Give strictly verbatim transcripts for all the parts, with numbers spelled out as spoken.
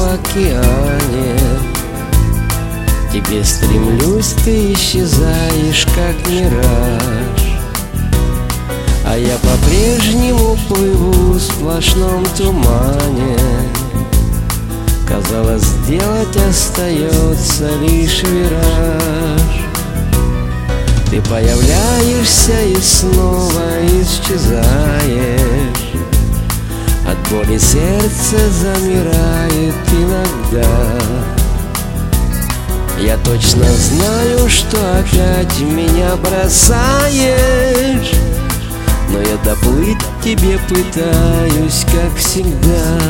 в океане. К тебе стремлюсь, ты исчезаешь, как мираж, а я по-прежнему плыву в сплошном тумане. Казалось, сделать остается лишь вираж. Ты появляешься и снова исчезаешь. От боли сердце замирает иногда. Я точно знаю, что опять меня бросаешь, но я доплыть к тебе пытаюсь, как всегда.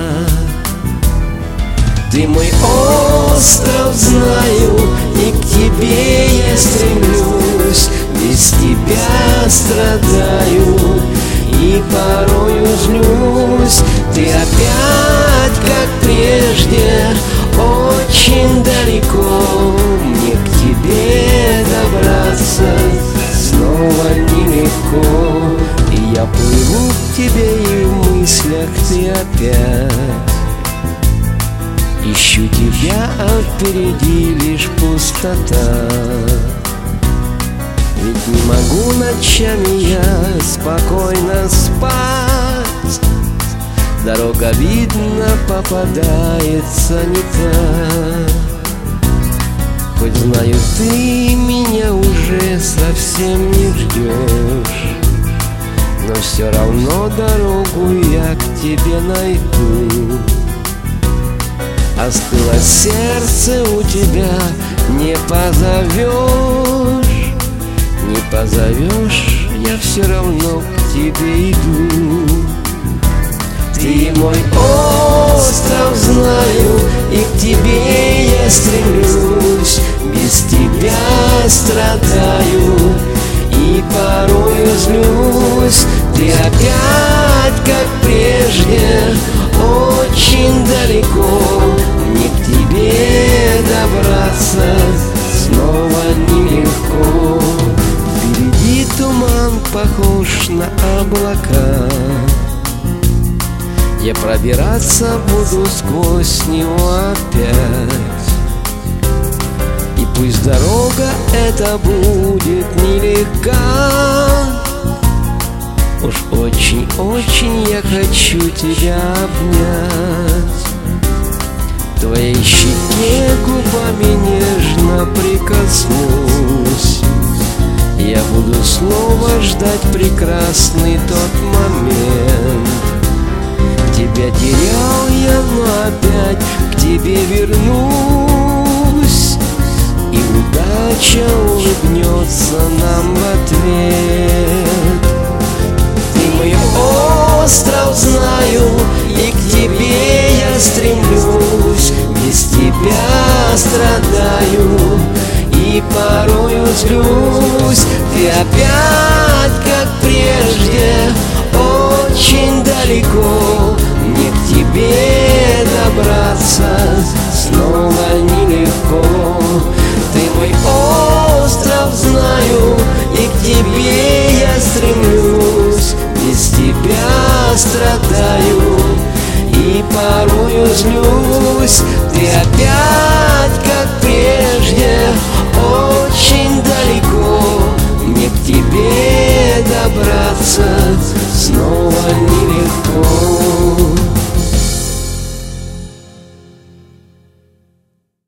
Ты мой остров, знаю, и к тебе я стремлюсь. Без тебя страдаю и порою злюсь. Ты опять, как прежде, очень далеко. Мне к тебе добраться снова нелегко. И я плыву к тебе, и в мыслях ты опять. Ищу тебя, а впереди лишь пустота. Ведь не могу ночами я спокойно спать. Дорога, видно, попадается не та. Хоть знаю, ты меня уже совсем не ждешь, но все равно дорогу я к тебе найду. Остыло сердце у тебя, не позовешь. Не позовешь, я все равно к тебе иду. Ты мой остров, знаю, и к тебе я стремлюсь. Без тебя страдаю и порою злюсь. Ты опять, как прежде, очень далеко. Мне к тебе добраться снова нелегко. Впереди туман, похож на облака. Я пробираться буду сквозь него опять. И пусть дорога эта будет нелегка, уж очень-очень я хочу тебя обнять. Твоей щеке губами нежно прикоснусь. Я буду снова ждать прекрасный тот момент. Тебя терял я, но опять к тебе вернусь, и удача улыбнется нам в ответ. Ты мой остров, знаю, и к тебе я стремлюсь. Без тебя страдаю и порою злюсь. Ты опять, как прежде, очень далеко. Мне к тебе добраться снова нелегко. Ты мой остров, знаю, и к тебе я стремлюсь. Без тебя страдаю и порою злюсь. Ты опять